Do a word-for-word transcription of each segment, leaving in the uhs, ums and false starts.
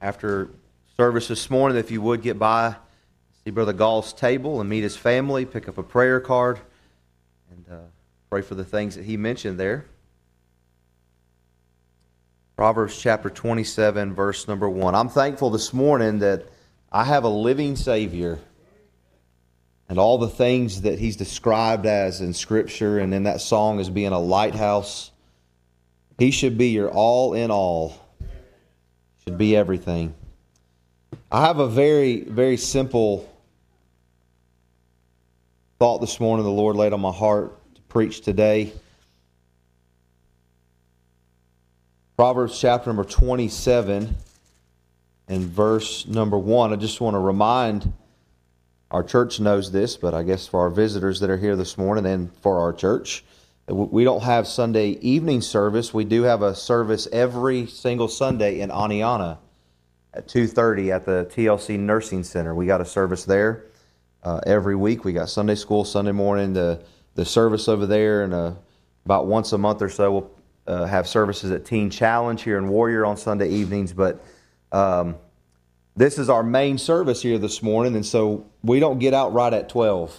after service this morning, if you would get by, see Brother Gall's table and meet his family, pick up a prayer card, and uh, pray for the things that he mentioned there. Proverbs chapter twenty-seven, verse number one. I'm thankful this morning that I have a living Savior, and all the things that He's described as in Scripture and in that song as being a lighthouse. He should be your all in all. Should be everything. I have a very, very simple thought this morning the Lord laid on my heart to preach today. Proverbs chapter number twenty-seven and verse number one. I just want to remind, our church knows this, but I guess for our visitors that are here this morning and for our church, we don't have Sunday evening service. We do have a service every single Sunday in Aniana at two thirty at the T L C Nursing Center. We got a service there uh, every week. We got Sunday school Sunday morning, the the service over there, and uh, about once a month or so we'll uh, have services at Teen Challenge here in Warrior on Sunday evenings. But um, this is our main service here this morning, and so we don't get out right at twelve.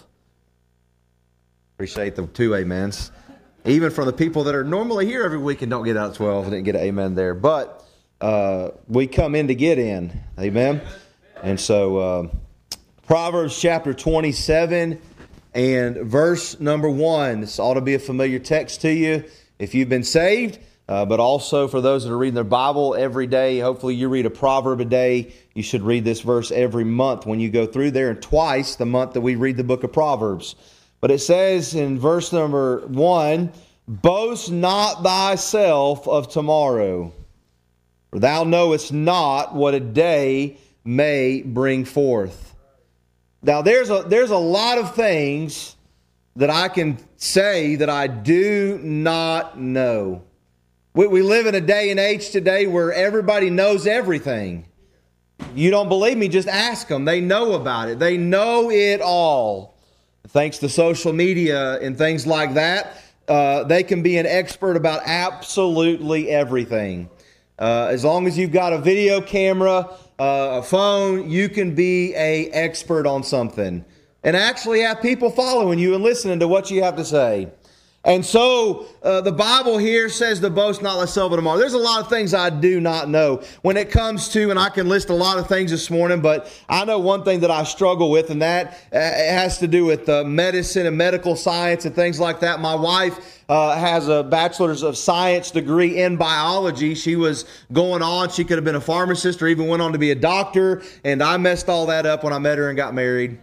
Appreciate the two amens. Even from the people that are normally here every week and don't get out at twelve, I didn't get an amen there. But uh, we come in to get in. Amen? And so uh, Proverbs chapter twenty-seven and verse number one. This ought to be a familiar text to you if you've been saved. Uh, but also for those that are reading their Bible every day, hopefully you read a proverb a day. You should read this verse every month when you go through there, and twice the month that we read the book of Proverbs. But it says in verse number one, boast not thyself of tomorrow, for thou knowest not what a day may bring forth. Now there's a, there's a lot of things that I can say that I do not know. We, we live in a day and age today where everybody knows everything. You don't believe me? Just ask them. They know about it. They know it all. Thanks to social media and things like that, uh, they can be an expert about absolutely everything. Uh, as long as you've got a video camera, uh, a phone, you can be an expert on something. And actually have people following you and listening to what you have to say. And so uh, the Bible here says to boast not thyself of tomorrow. There's a lot of things I do not know when it comes to, and I can list a lot of things this morning, but I know one thing that I struggle with, and that uh, it has to do with uh, medicine and medical science and things like that. My wife uh, has a bachelor's of science degree in biology. She was going on. She could have been a pharmacist or even went on to be a doctor, and I messed all that up when I met her and got married.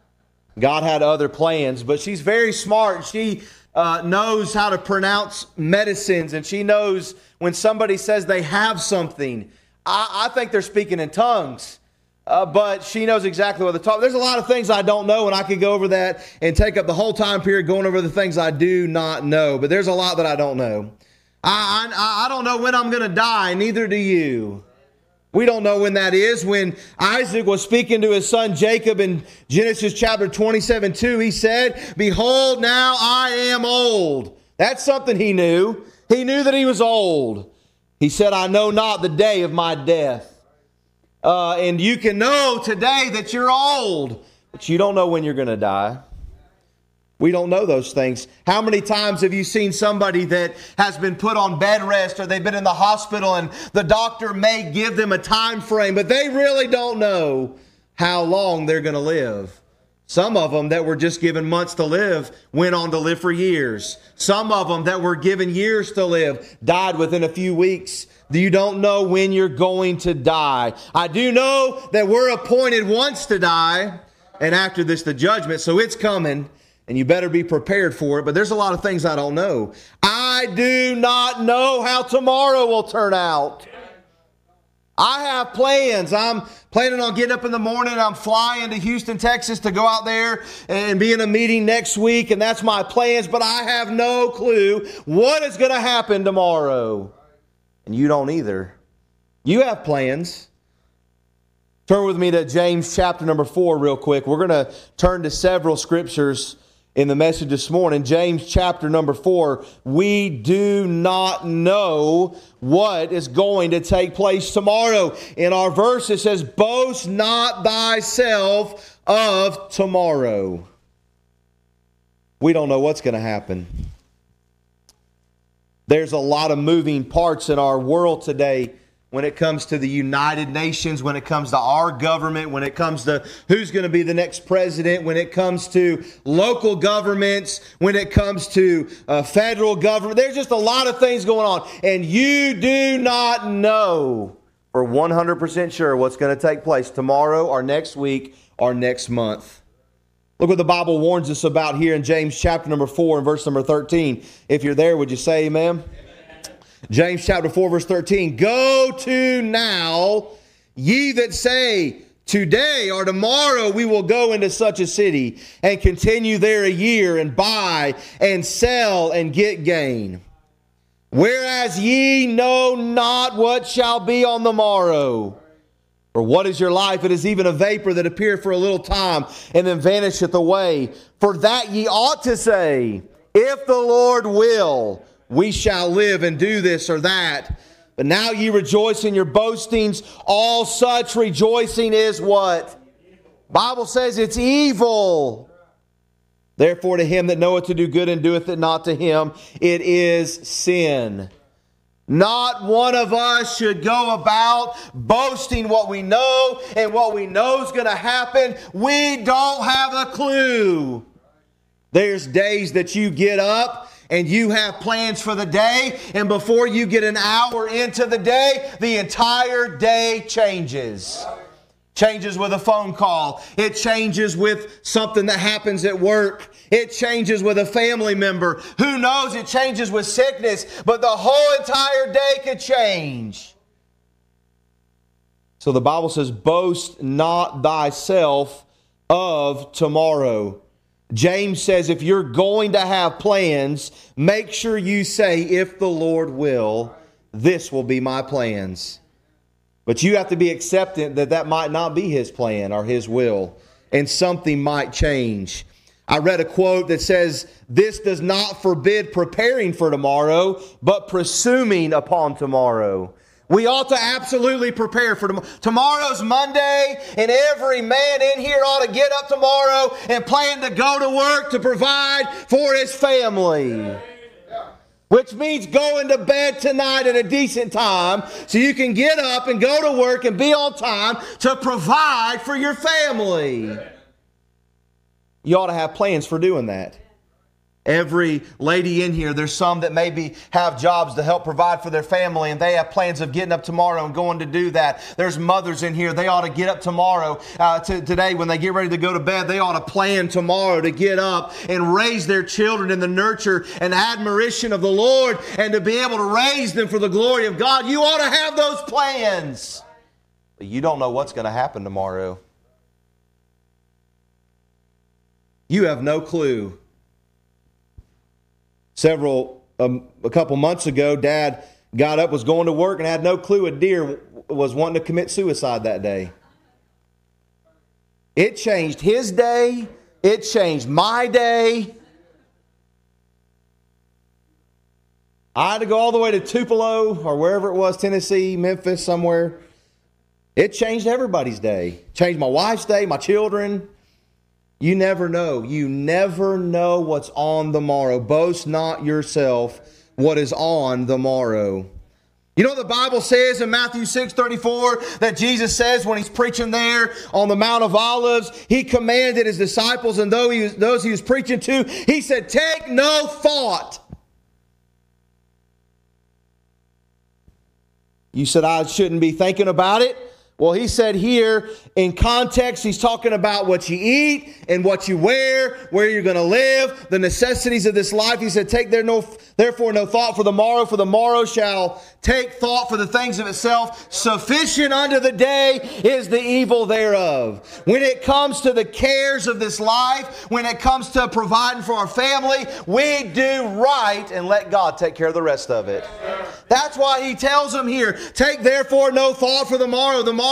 God had other plans, but she's very smart. She Uh, knows how to pronounce medicines, and she knows when somebody says they have something. I, I think they're speaking in tongues, uh, but she knows exactly what they're talking. There's a lot of things I don't know, and I could go over that and take up the whole time period going over the things I do not know. But there's a lot that I don't know. I I, I don't know when I'm going to die. Neither do you. We don't know when that is. When Isaac was speaking to his son Jacob in Genesis chapter twenty-seven two, he said, behold, now I am old. That's something he knew. He knew that he was old. He said, I know not the day of my death. Uh, and you can know today that you're old, but you don't know when you're going to die. We don't know those things. How many times have you seen somebody that has been put on bed rest, or they've been in the hospital and the doctor may give them a time frame, but they really don't know how long they're going to live? Some of them that were just given months to live went on to live for years. Some of them that were given years to live died within a few weeks. You don't know when you're going to die. I do know that we're appointed once to die, and after this the judgment, so it's coming. And you better be prepared for it. But there's a lot of things I don't know. I do not know how tomorrow will turn out. I have plans. I'm planning on getting up in the morning. I'm flying to Houston, Texas to go out there and be in a meeting next week. And that's my plans. But I have no clue what is going to happen tomorrow. And you don't either. You have plans. Turn with me to James chapter number four real quick. We're going to turn to several scriptures in the message this morning, James chapter number four. We do not know what is going to take place tomorrow. In our verse it says, boast not thyself of tomorrow. We don't know what's going to happen. There's a lot of moving parts in our world today when it comes to the United Nations, when it comes to our government, when it comes to who's going to be the next president, when it comes to local governments, when it comes to uh, federal government. There's just a lot of things going on. And you do not know for one hundred percent sure what's going to take place tomorrow or next week or next month. Look what the Bible warns us about here in James chapter number four and verse number thirteen. If you're there, would you say amen? James chapter four, verse thirteen. Go to now, ye that say, today or tomorrow we will go into such a city and continue there a year and buy and sell and get gain. Whereas ye know not what shall be on the morrow. For what is your life? It is even a vapor that appeareth for a little time and then vanisheth away. For that ye ought to say, if the Lord will, we shall live and do this or that. But now ye rejoice in your boastings. All such rejoicing is what? Bible says it's evil. Therefore to him that knoweth to do good and doeth it not, to him it is sin. Not one of us should go about boasting what we know and what we know is going to happen. We don't have a clue. There's days that you get up and you have plans for the day, and before you get an hour into the day, the entire day changes. Changes with a phone call. It changes with something that happens at work. It changes with a family member. Who knows? It changes with sickness. But the whole entire day could change. So the Bible says, boast not thyself of tomorrow. James says, if you're going to have plans, make sure you say, if the Lord will, this will be my plans. But you have to be acceptant that that might not be His plan or His will, and something might change. I read a quote that says, this does not forbid preparing for tomorrow, but presuming upon tomorrow. We ought to absolutely prepare for tomorrow. Tomorrow's Monday, and every man in here ought to get up tomorrow and plan to go to work to provide for his family. Which means going to bed tonight at a decent time so you can get up and go to work and be on time to provide for your family. You ought to have plans for doing that. Every lady in here, there's some that maybe have jobs to help provide for their family, and they have plans of getting up tomorrow and going to do that. There's mothers in here, they ought to get up tomorrow. Uh, to, today, when they get ready to go to bed, they ought to plan tomorrow to get up and raise their children in the nurture and admiration of the Lord, and to be able to raise them for the glory of God. You ought to have those plans. But you don't know what's going to happen tomorrow. You have no clue. Several, um, a couple months ago, Dad got up, was going to work, and had no clue a deer was wanting to commit suicide that day. It changed his day. It changed my day. I had to go all the way to Tupelo or wherever it was, Tennessee, Memphis, somewhere. It changed everybody's day. Changed my wife's day, my children. You never know. You never know what's on the morrow. Boast not yourself what is on the morrow. You know what the Bible says in Matthew six thirty-four that Jesus says when He's preaching there on the Mount of Olives? He commanded His disciples and those he was, those he was preaching to, He said, take no thought. You said I shouldn't be thinking about it? Well, He said here, in context, He's talking about what you eat and what you wear, where you're going to live, the necessities of this life. He said, take there no, therefore no thought for the morrow, for the morrow shall take thought for the things of itself. Sufficient unto the day is the evil thereof. When it comes to the cares of this life, when it comes to providing for our family, we do right and let God take care of the rest of it. That's why He tells them here, take therefore no thought for the morrow. The morrow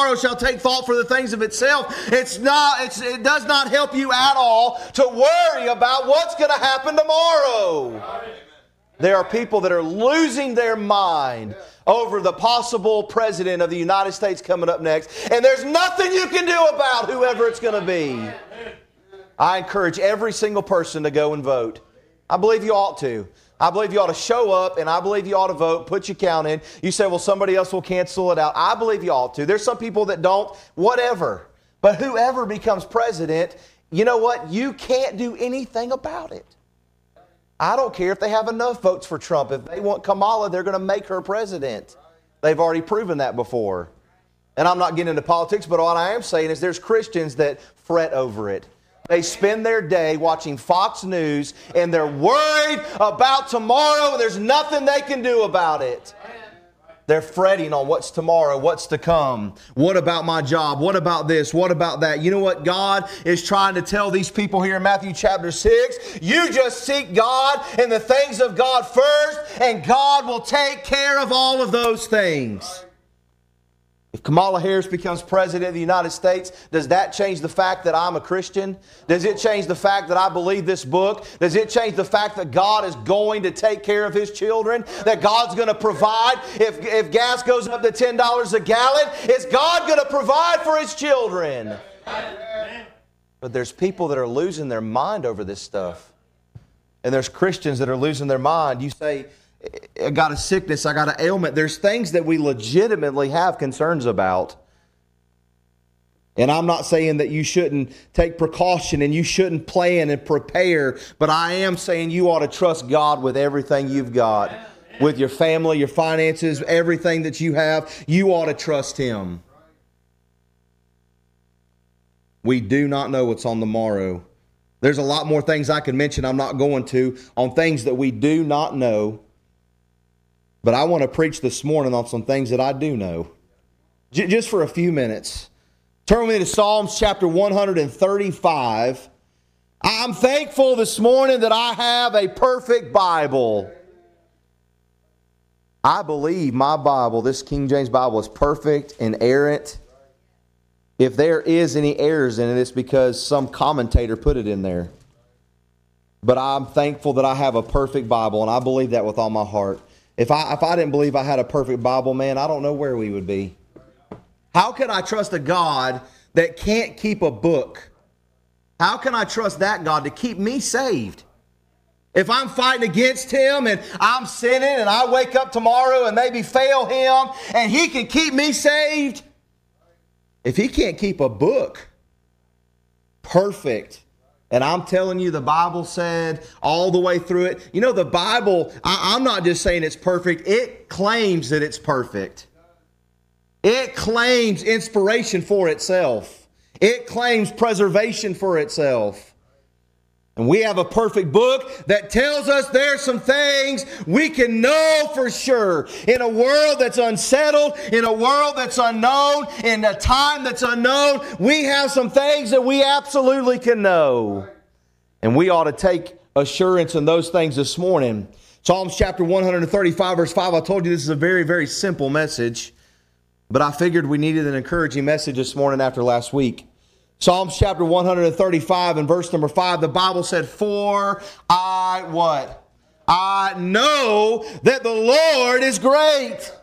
tomorrow shall take thought for the things of itself. It's not, it's, it does not help you at all to worry about what's going to happen tomorrow. There are people that are losing their mind over the possible president of the United States coming up next, and there's nothing you can do about whoever it's going to be. I encourage every single person to go and vote. I believe you ought to. I believe you ought to show up, and I believe you ought to vote, put your count in. You say, well, somebody else will cancel it out. I believe you ought to. There's some people that don't, whatever. But whoever becomes president, you know what? You can't do anything about it. I don't care if they have enough votes for Trump. If they want Kamala, they're going to make her president. They've already proven that before. And I'm not getting into politics, but what I am saying is there's Christians that fret over it. They spend their day watching Fox News, and they're worried about tomorrow, and there's nothing they can do about it. They're fretting on what's tomorrow, what's to come. What about my job? What about this? What about that? You know what God is trying to tell these people here in Matthew chapter six? You just seek God and the things of God first, and God will take care of all of those things. If Kamala Harris becomes president of the United States, does that change the fact that I'm a Christian? Does it change the fact that I believe this book? Does it change the fact that God is going to take care of His children? That God's going to provide? If, if gas goes up to ten dollars a gallon, is God going to provide for His children? But there's people that are losing their mind over this stuff. And there's Christians that are losing their mind. You say, I got a sickness, I got an ailment. There's things that we legitimately have concerns about. And I'm not saying that you shouldn't take precaution and you shouldn't plan and prepare, but I am saying you ought to trust God with everything you've got. With your family, your finances, everything that you have, you ought to trust Him. We do not know what's on the morrow. There's a lot more things I could mention I'm not going to on things that we do not know. But I want to preach this morning on some things that I do know. J- just for a few minutes. Turn with me to Psalms chapter one thirty-five. I'm thankful this morning that I have a perfect Bible. I believe my Bible, this King James Bible, is perfect, inerrant. If there is any errors in it, it's because some commentator put it in there. But I'm thankful that I have a perfect Bible, and I believe that with all my heart. If I if I didn't believe I had a perfect Bible, man, I don't know where we would be. How can I trust a God that can't keep a book? How can I trust that God to keep me saved? If I'm fighting against Him and I'm sinning and I wake up tomorrow and maybe fail Him and He can keep me saved, if He can't keep a book perfect, and I'm telling you, the Bible said all the way through it. You know, the Bible, I, I'm not just saying it's perfect. It claims that it's perfect. It claims inspiration for itself. It claims preservation for itself. And we have a perfect book that tells us there's some things we can know for sure. In a world that's unsettled, in a world that's unknown, in a time that's unknown, we have some things that we absolutely can know. And we ought to take assurance in those things this morning. Psalms chapter one thirty-five, verse five, I told you this is a very, very simple message. But I figured we needed an encouraging message this morning after last week. Psalms chapter one thirty-five and verse number five, the Bible said, for I what? I know that the Lord is great,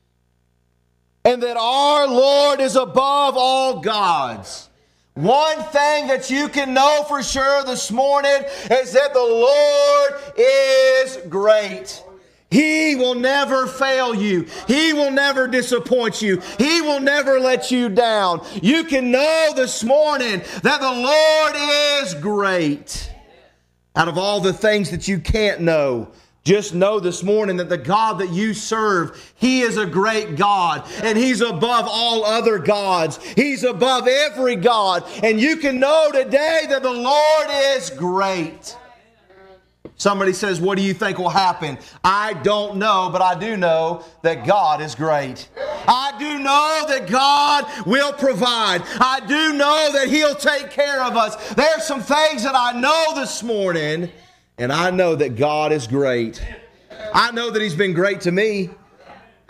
and that our Lord is above all gods. One thing that you can know for sure this morning is that the Lord is great. He will never fail you. He will never disappoint you. He will never let you down. You can know this morning that the Lord is great. Out of all the things that you can't know, just know this morning that the God that you serve, He is a great God, and He's above all other gods. He's above every God, and you can know today that the Lord is great. Somebody says, what do you think will happen? I don't know, but I do know that God is great. I do know that God will provide. I do know that He'll take care of us. There's some things that I know this morning, and I know that God is great. I know that He's been great to me.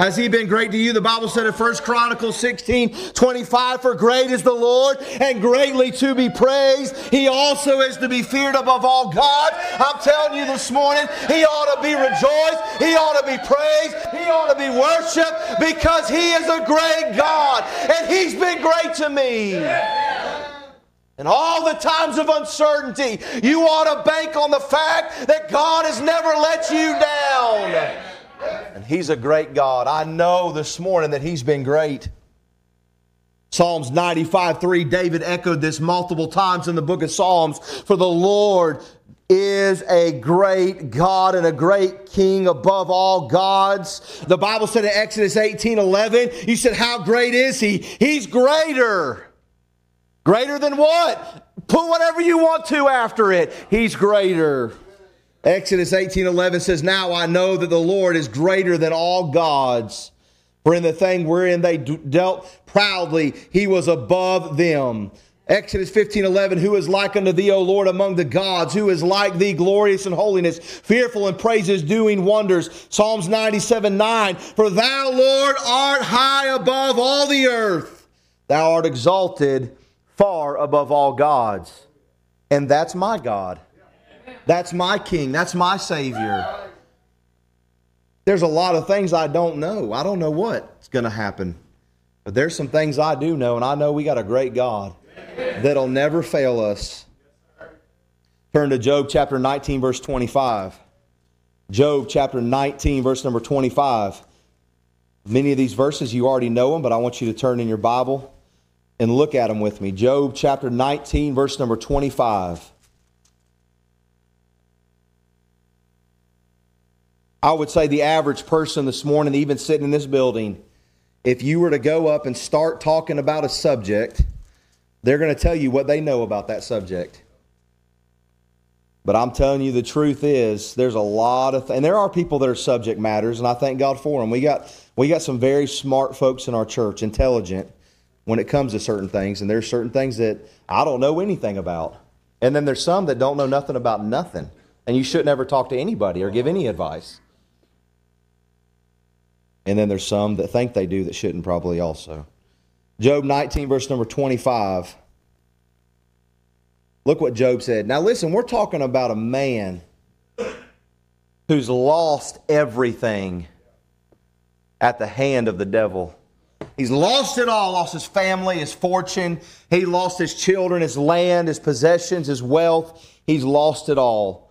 Has he been great to you? The Bible said in First Chronicles sixteen twenty-five, for great is the Lord and greatly to be praised. He also is to be feared above all gods. I'm telling you this morning, he ought to be rejoiced. He ought to be praised. He ought to be worshiped because he is a great God. And he's been great to me. And all the times of uncertainty, you ought to bank on the fact that God has never let you down. And he's a great God. I know this morning that he's been great. Psalms ninety-five three, David echoed this multiple times in the book of Psalms. For the Lord is a great God and a great King above all gods. The Bible said in Exodus eighteen eleven, you said, how great is he? He's greater. Greater than what? Put whatever you want to after it. He's greater. Exodus eighteen eleven says, now I know that the Lord is greater than all gods. For in the thing wherein they dealt proudly, he was above them. Exodus fifteen eleven, who is like unto thee, O Lord, among the gods? Who is like thee, glorious in holiness, fearful in praises, doing wonders? Psalms ninety-seven nine, for thou, Lord, art high above all the earth. Thou art exalted far above all gods. And that's my God. That's my King. That's my Savior. There's a lot of things I don't know. I don't know what's going to happen. But there's some things I do know, and I know we got a great God that'll never fail us. Turn to Job chapter nineteen, verse twenty-five. Job chapter nineteen, verse number twenty-five. Many of these verses, you already know them, but I want you to turn in your Bible and look at them with me. Job chapter nineteen, verse number twenty-five. I would say the average person this morning, even sitting in this building, if you were to go up and start talking about a subject, they're going to tell you what they know about that subject. But I'm telling you, the truth is, there's a lot of, th- and there are people that are subject matters, and I thank God for them. We got we got some very smart folks in our church, intelligent when it comes to certain things, and there's certain things that I don't know anything about. And then there's some that don't know nothing about nothing, and you shouldn't ever talk to anybody or give any advice. And then there's some that think they do that shouldn't probably also. Job nineteen, verse number twenty-five. Look what Job said. Now listen, we're talking about a man who's lost everything at the hand of the devil. He's lost it all. Lost his family, his fortune. He lost his children, his land, his possessions, his wealth. He's lost it all.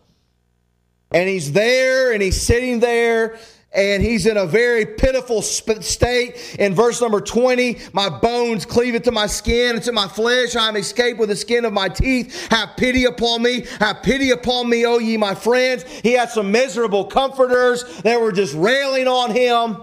And he's there, and he's sitting there, and he's in a very pitiful state. In verse number twenty, my bones cleave to my skin, and to my flesh. I am escaped with the skin of my teeth. Have pity upon me. Have pity upon me, O ye my friends. He had some miserable comforters that were just railing on him.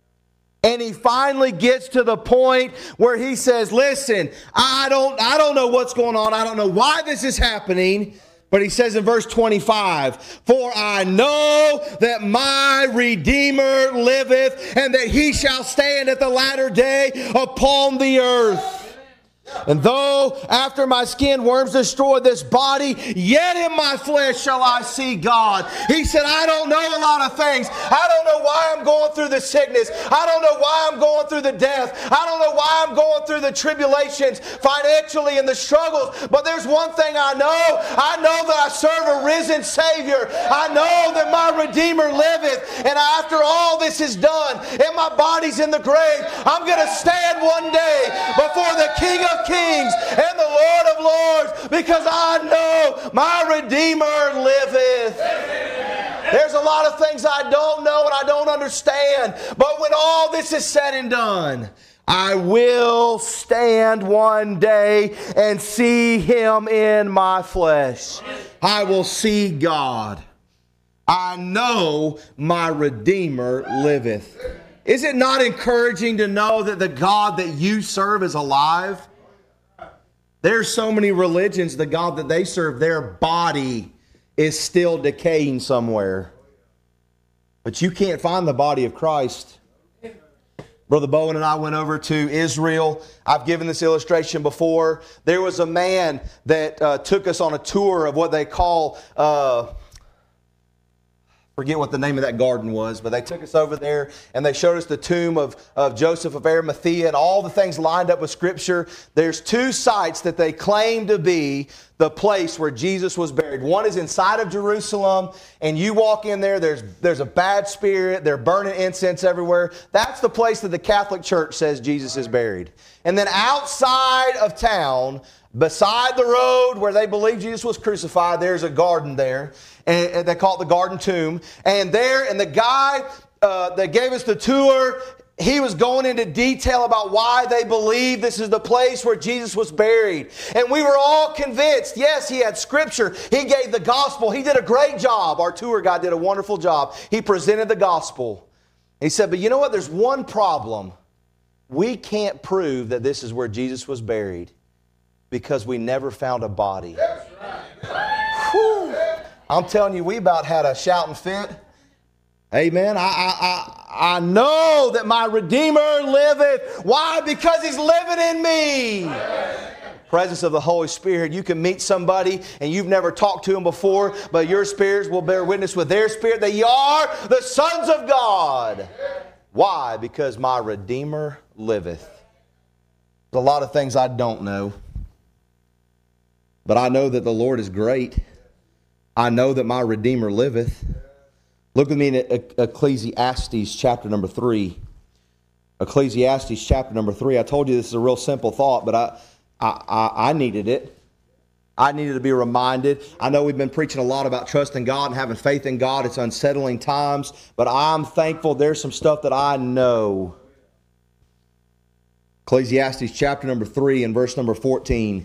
And he finally gets to the point where he says, listen, I don't, I don't know what's going on. I don't know why this is happening. But he says in verse twenty-five, for I know that my Redeemer liveth, and that he shall stand at the latter day upon the earth. And though after my skin worms destroy this body, yet in my flesh shall I see God. He said, I don't know a lot of things. I don't know why I'm going through the sickness. I don't know why I'm going through the death. I don't know why I'm going through the tribulations financially and the struggles. But there's one thing I know. I know that I serve a risen Savior. I know that my Redeemer liveth. And after all this is done and my body's in the grave, I'm going to stand one day before the King of Kings and the Lord of Lords, because I know my Redeemer liveth. There's a lot of things I don't know and I don't understand, but when all this is said and done, I will stand one day and see him in my flesh. I will see God. I know my Redeemer liveth. Is it not encouraging to know that the God that you serve is alive? There's so many religions, the God that they serve, their body is still decaying somewhere. But you can't find the body of Christ. Brother Bowen and I went over to Israel. I've given this illustration before. There was a man that uh, took us on a tour of what they call, uh, Forget what the name of that garden was, but they took us over there and they showed us the tomb of, of Joseph of Arimathea and all the things lined up with Scripture. There's two sites that they claim to be the place where Jesus was buried. One is inside of Jerusalem, and you walk in there, there's, there's a bad spirit, they're burning incense everywhere. That's the place that the Catholic Church says Jesus is buried. And then outside of town, beside the road where they believe Jesus was crucified, there's a garden there. And they call it the Garden Tomb. And there, and the guy uh, that gave us the tour, he was going into detail about why they believe this is the place where Jesus was buried. And we were all convinced. Yes, he had Scripture. He gave the gospel. He did a great job. Our tour guide did a wonderful job. He presented the gospel. He said, but you know what? There's one problem. We can't prove that this is where Jesus was buried because we never found a body. That's right. Whew. I'm telling you, we about had a shouting fit. Amen. I, I, I, I know that my Redeemer liveth. Why? Because He's living in me. Amen. Presence of the Holy Spirit. You can meet somebody and you've never talked to them before, but your spirits will bear witness with their spirit that ye are the sons of God. Why? Because my Redeemer liveth. There's a lot of things I don't know, but I know that the Lord is great. I know that my Redeemer liveth. Look with me in Ecclesiastes chapter number three. Ecclesiastes chapter number three. I told you this is a real simple thought, but I, I, I, I needed it. I needed to be reminded. I know we've been preaching a lot about trusting God and having faith in God. It's unsettling times, but I'm thankful there's some stuff that I know. Ecclesiastes chapter number three and verse number fourteen.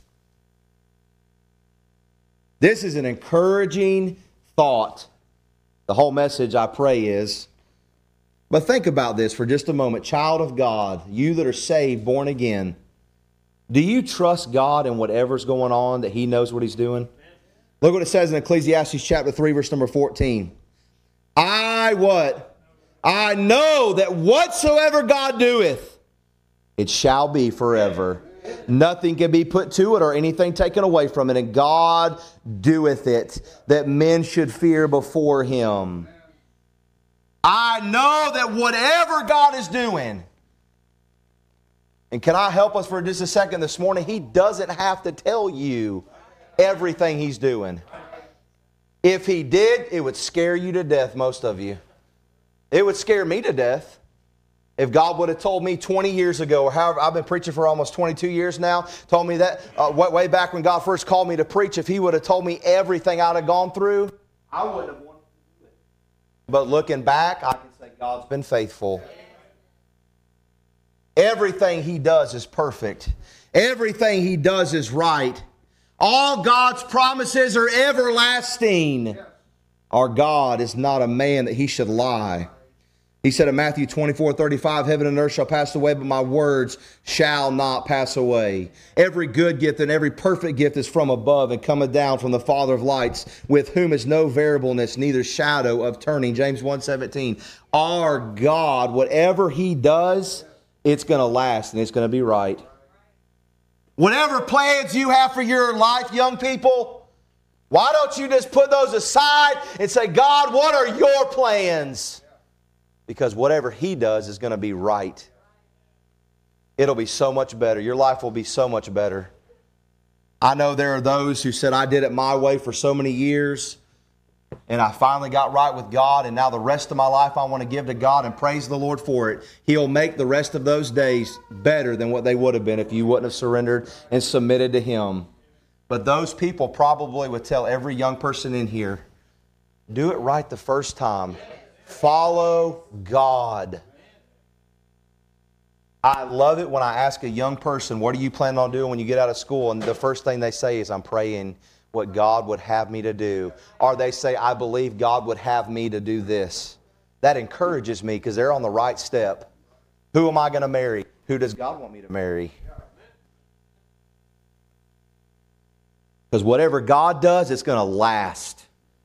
This is an encouraging thought. The whole message, I pray, is. But think about this for just a moment. Child of God, you that are saved, born again, do you trust God in whatever's going on, that He knows what He's doing? Look what it says in Ecclesiastes chapter three, verse number fourteen. I what? I know that whatsoever God doeth, it shall be forever. Nothing can be put to it or anything taken away from it. And God doeth it, that men should fear before Him. I know that whatever God is doing, and can I help us for just a second this morning? He doesn't have to tell you everything He's doing. If He did, it would scare you to death, most of you. It would scare me to death. If God would have told me twenty years ago, or however, I've been preaching for almost twenty-two years now, told me that uh, way back when God first called me to preach, if He would have told me everything I'd have gone through, I wouldn't have wanted to do it. But looking back, I can say God's been faithful. Everything He does is perfect. Everything He does is right. All God's promises are everlasting. Our God is not a man that He should lie. He said in Matthew twenty-four thirty-five, heaven and earth shall pass away, but my words shall not pass away. Every good gift and every perfect gift is from above and cometh down from the Father of lights, with whom is no variableness, neither shadow of turning. James one seventeen. Our God, whatever He does, it's going to last and it's going to be right. Whatever plans you have for your life, young people, why don't you just put those aside and say, God, what are your plans? Because whatever He does is going to be right. It'll be so much better. Your life will be so much better. I know there are those who said, I did it my way for so many years, and I finally got right with God, and now the rest of my life I want to give to God and praise the Lord for it. He'll make the rest of those days better than what they would have been if you wouldn't have surrendered and submitted to Him. But those people probably would tell every young person in here, do it right the first time. Follow God. I love it when I ask a young person, what are you planning on doing when you get out of school? And the first thing they say is, I'm praying what God would have me to do. Or they say, I believe God would have me to do this. That encourages me because they're on the right step. Who am I going to marry? Who does God want me to marry? Because whatever God does, it's going to last.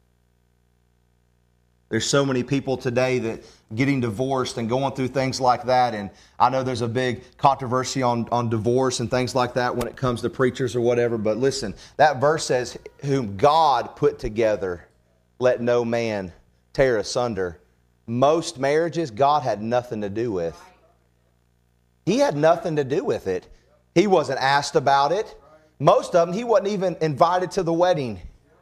There's so many people today that getting divorced and going through things like that. And I know there's a big controversy on, on divorce and things like that when it comes to preachers or whatever. But listen, that verse says, whom God put together, let no man tear asunder. Most marriages, God had nothing to do with. He had nothing to do with it. He wasn't asked about it. Most of them, he wasn't even invited to the wedding.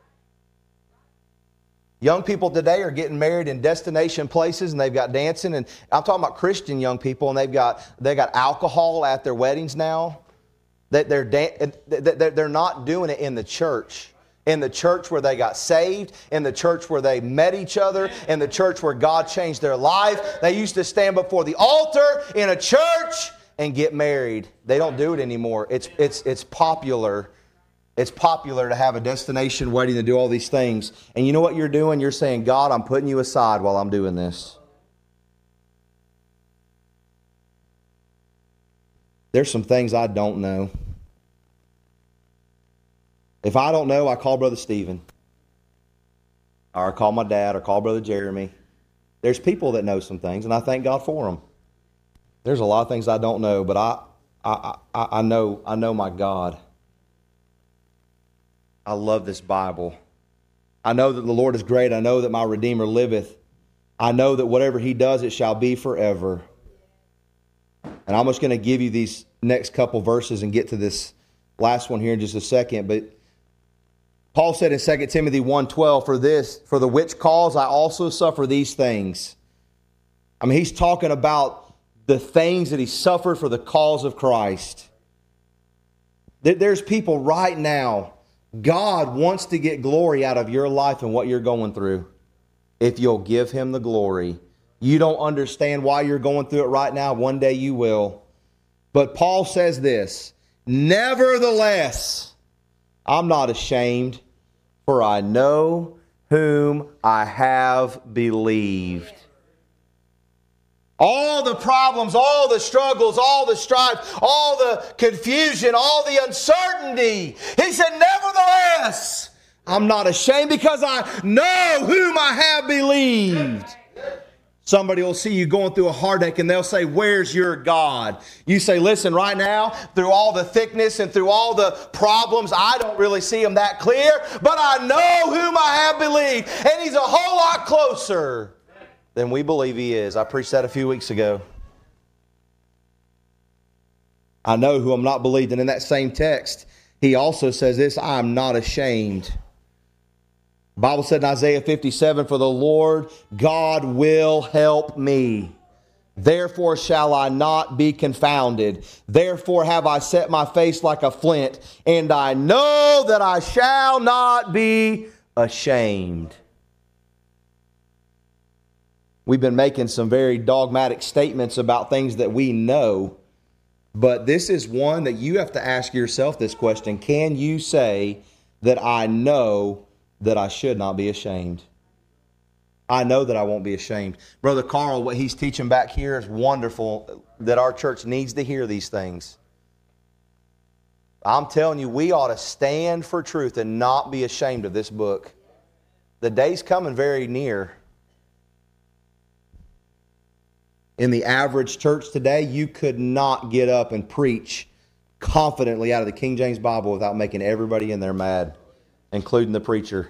Young people today are getting married in destination places, and they've got dancing. And I'm talking about Christian young people, and they've got they got alcohol at their weddings now. That they're they're not doing it in the church. In the church where they got saved, in the church where they met each other, in the church where God changed their life. They used to stand before the altar in a church and get married. They don't do it anymore. It's it's it's popular. It's popular to have a destination wedding, to do all these things. And you know what you're doing? You're saying, God, I'm putting you aside while I'm doing this. There's some things I don't know. If I don't know, I call Brother Stephen. Or I call my dad, or call Brother Jeremy. There's people that know some things, and I thank God for them. There's a lot of things I don't know, but I, I, I, I know, I know my God. I love this Bible. I know that the Lord is great. I know that my Redeemer liveth. I know that whatever He does, it shall be forever. And I'm just going to give you these next couple verses and get to this last one here in just a second. But Paul said in Second Timothy one twelve, for this, for the which cause I also suffer these things. I mean, he's talking about the things that he suffered for the cause of Christ. There's people right now, God wants to get glory out of your life and what you're going through. If you'll give Him the glory. You don't understand why you're going through it right now. One day you will. But Paul says this, nevertheless, I'm not ashamed, for I know whom I have believed. All the problems, all the struggles, all the strife, all the confusion, all the uncertainty. He said, nevertheless, I'm not ashamed because I know whom I have believed. Somebody will see you going through a heartache and they'll say, where's your God? You say, listen, right now, through all the thickness and through all the problems, I don't really see Him that clear, but I know whom I have believed. And He's a whole lot closer than we believe He is. I preached that a few weeks ago. I know who I'm not believed. And in that same text, he also says this, I am not ashamed. The Bible said in Isaiah fifty-seven, for the Lord God will help me. Therefore shall I not be confounded. Therefore have I set my face like a flint, and I know that I shall not be ashamed. We've been making some very dogmatic statements about things that we know, but this is one that you have to ask yourself this question. Can you say that I know that I should not be ashamed? I know that I won't be ashamed. Brother Carl, what he's teaching back here is wonderful, that our church needs to hear these things. I'm telling you, we ought to stand for truth and not be ashamed of this book. The day's coming very near. In the average church today, you could not get up and preach confidently out of the King James Bible without making everybody in there mad, including the preacher.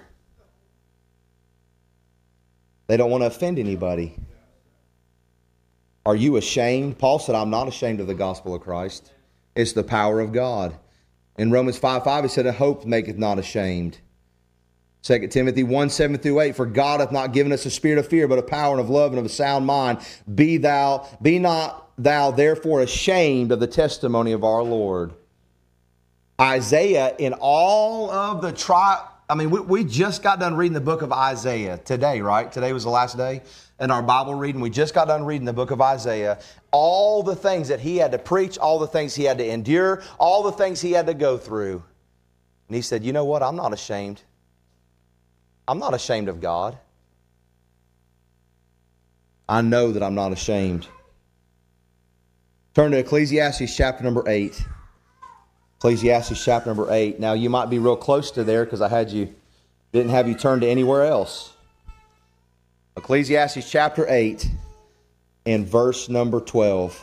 They don't want to offend anybody. Are you ashamed? Paul said, I'm not ashamed of the gospel of Christ. It's the power of God. In Romans five five, he said, a hope maketh not ashamed. Second Timothy one, seven through eight, for God hath not given us a spirit of fear, but of power and of love and of a sound mind. Be thou, be not thou therefore ashamed of the testimony of our Lord. Isaiah, in all of the tri I mean, we, we just got done reading the book of Isaiah today, right? Today was the last day in our Bible reading. We just got done reading the book of Isaiah. All the things that he had to preach, all the things he had to endure, all the things he had to go through. And he said, you know what? I'm not ashamed. I'm not ashamed of God. I know that I'm not ashamed. Turn to Ecclesiastes chapter number eight. Ecclesiastes chapter number eight. Now you might be real close to there because I had you, didn't have you turn to anywhere else. Ecclesiastes chapter eight and verse number twelve.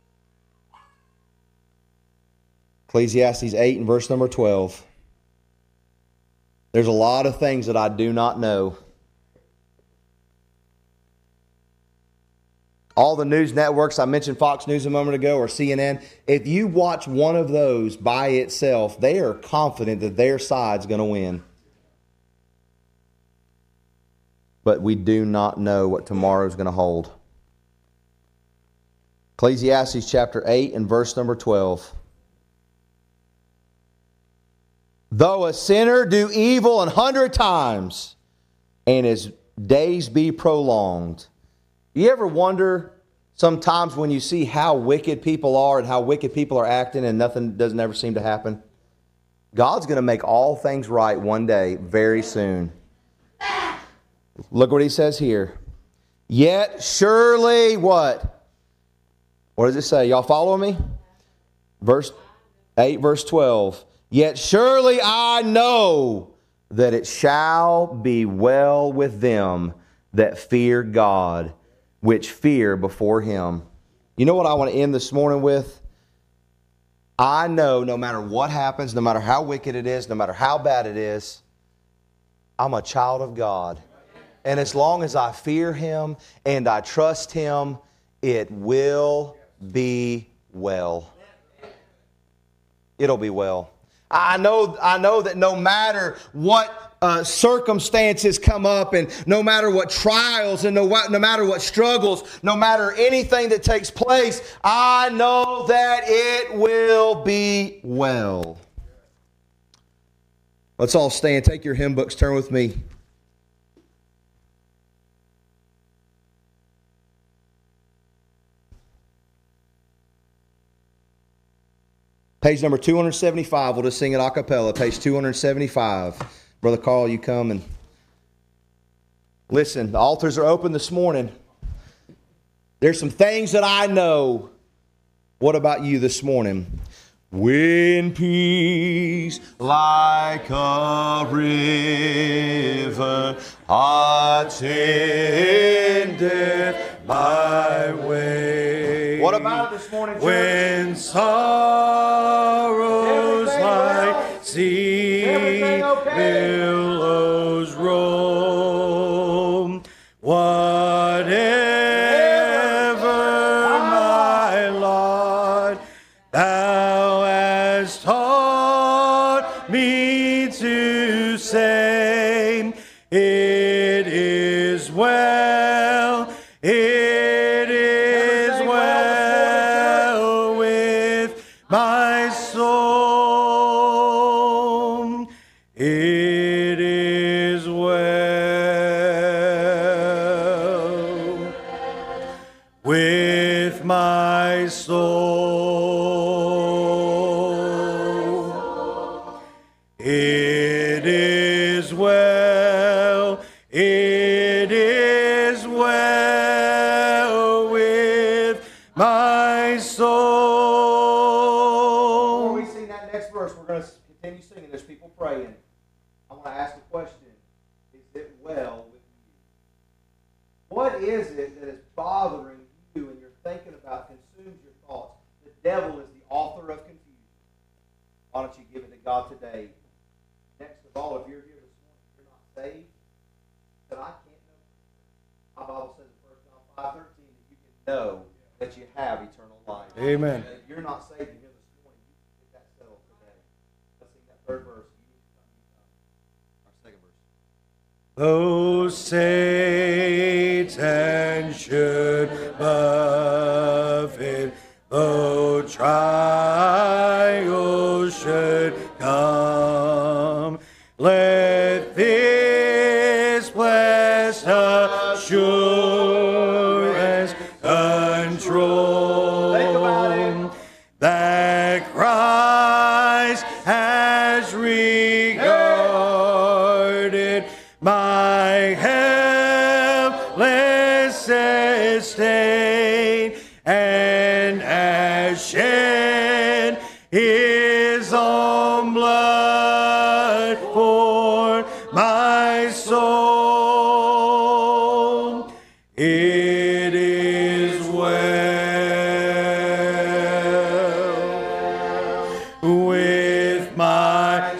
Ecclesiastes eight and verse number twelve. There's a lot of things that I do not know. all the news networks, I mentioned Fox News a moment ago or C N N, if you watch one of those by itself, they are confident that their side's going to win. But we do not know what tomorrow is going to hold. Ecclesiastes chapter eight and verse number twelve. Though a sinner do evil an hundred times, and his days be prolonged. You ever wonder sometimes when you see how wicked people are and how wicked people are acting and nothing doesn't ever seem to happen? God's going to make all things right one day, very soon. Look what he says here. Yet surely what? What does it say? Y'all follow me? Verse eight, verse twelve. Yet surely I know that it shall be well with them that fear God, which fear before him. You know what I want to end this morning with? I know no matter what happens, no matter how wicked it is, no matter how bad it is, I'm a child of God. And as long as I fear him and I trust him, it will be well. It'll be well. I know, I know that no matter what uh, circumstances come up and no matter what trials and no, no matter what struggles, no matter anything that takes place, I know that it will be well. Let's all stand. Take your hymn books. Turn with me. Page number two seventy-five. We'll just sing it a cappella. Page two seventy-five. Brother Carl, you come and listen. The altars are open this morning. There's some things that I know. What about you this morning? When peace like a river attendeth my way. What about it this morning, church? When sorrows like sea billows roll, whatever my lot, thou hast taught me to say, it is well, it is well with my soul, it is well with my soul, it is well, it is well with my soul. Before we sing that next verse, we're going to continue singing. There's people praying. I want to ask a question. Is it well with you? What is it that is bothering you and you're thinking about, consumes your thoughts? The devil is the author of confusion. Why don't you give it to God today? Next of all, if you're here this morning, you're not saved, then I can't know. My Bible says in First John five thirteen that you can know that you have eternal life. Amen. And if you're not saved in here this morning, you can get that settled today. Let's sing that third verse. You need to come, you come. Our second verse. Though Satan should buffet, though trials should come, let this blessed assurance control that Christ has regarded my helpless estate and has shed his own blood for my soul. It is well with my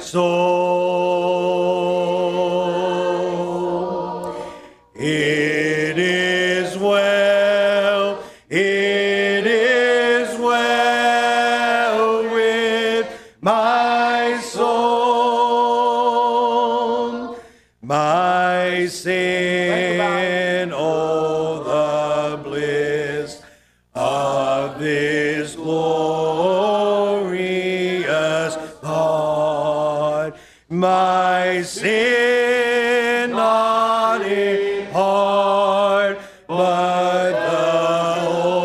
soul. It is well, my soul, my sin, oh, the bliss of this glorious thought, my sin not in heart, but the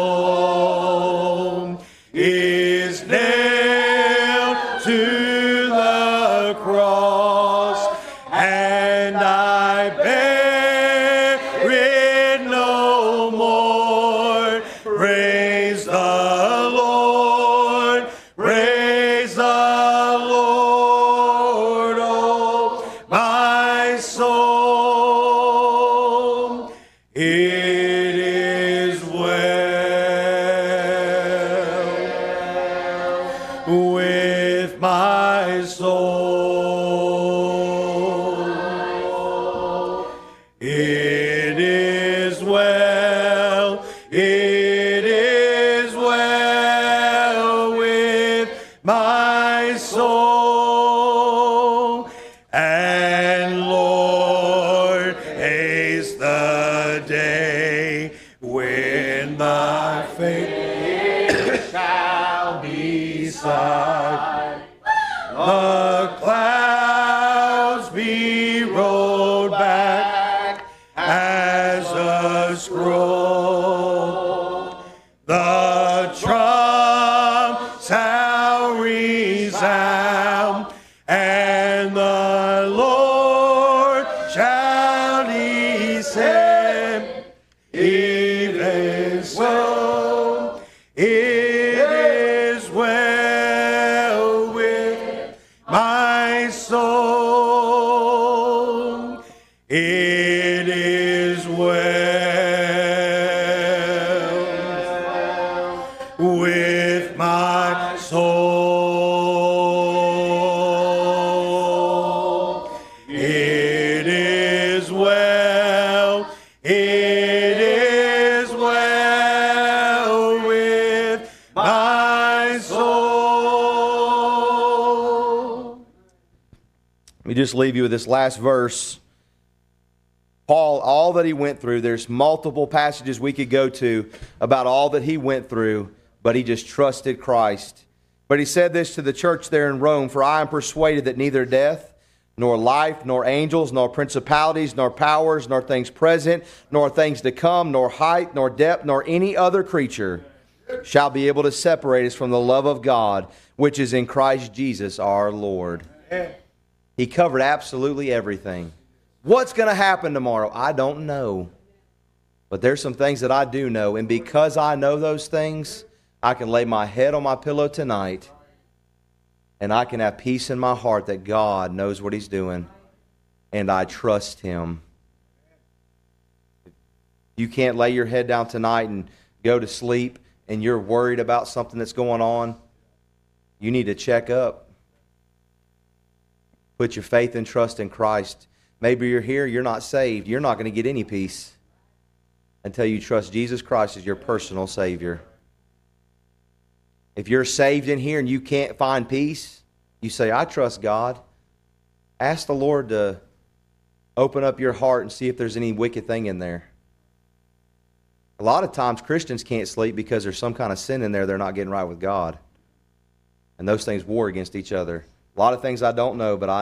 whole is nailed to the cross, and I bear it no more. Praise the Lord, praise the Lord, oh my soul, it is well with my soul. It is well, it is well with my soul. And Lord, haste the day when thy faith shall be sight. The clouds be rolled back as a scroll. The trump shall resound, and the Lord shall descend. Even so, it is well with my soul. It is well with my soul. It is well, it is well with my soul. Let me just leave you with this last verse. Paul, all that he went through, there's multiple passages we could go to about all that he went through, but he just trusted Christ. But he said this to the church there in Rome, "For I am persuaded that neither death, nor life, nor angels, nor principalities, nor powers, nor things present, nor things to come, nor height, nor depth, nor any other creature shall be able to separate us from the love of God, which is in Christ Jesus our Lord." He covered absolutely everything. What's going to happen tomorrow? I don't know. But there's some things that I do know. And because I know those things, I can lay my head on my pillow tonight and I can have peace in my heart that God knows what He's doing and I trust Him. You can't lay your head down tonight and go to sleep and you're worried about something that's going on. You need to check up. Put your faith and trust in Christ. Maybe you're here, you're not saved. You're not going to get any peace until you trust Jesus Christ as your personal Savior. If you're saved in here and you can't find peace, you say, I trust God. Ask the Lord to open up your heart and see if there's any wicked thing in there. A lot of times Christians can't sleep because there's some kind of sin in there they're not getting right with God. And those things war against each other. A lot of things I don't know, but I